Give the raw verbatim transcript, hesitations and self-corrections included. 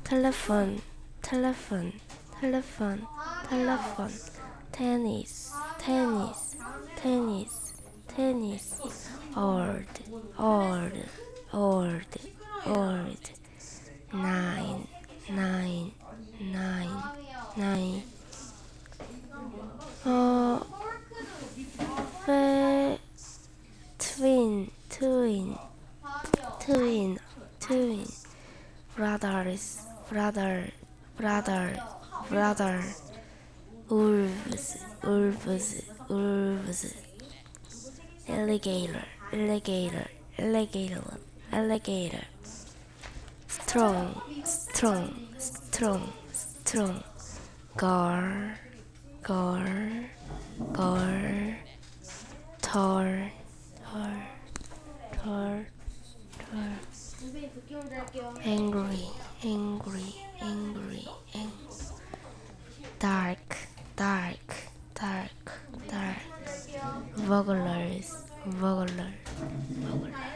telephone, telephone, telephone, telephone, tennis, tennis, tennis, tennis, old, old, old, old, nine, nine, nine, nine, uh, fe- twin, twin, twin, twin, brothers, brother, brother, brother, wolves, wolves, wolves, alligator, alligator, alligator, alligator, strong, strong, strong, strong, girl, girl, girl, tall, tall, tall, tall, angry, angry, angry, angry, dark, dark, dark, dark, vocalers, vocalers, vocalers.